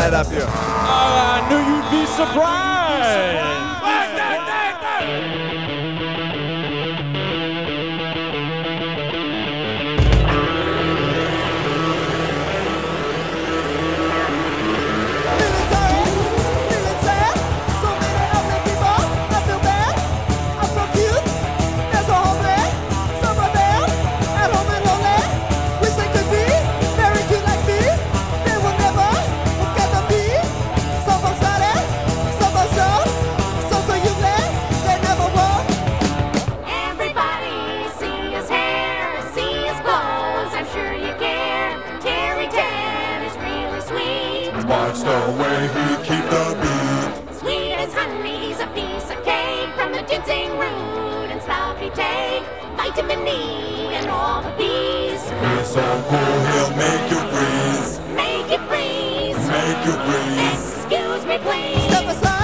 that up here. I knew you'd be surprised. Watch the way he keep the beat. Sweet as honey, he's a piece of cake. From the ginseng root and stuff he take. Vitamin E and all the B's. He's so cool, he'll make you freeze. Make you freeze. Make you freeze. Excuse me, please. Step aside.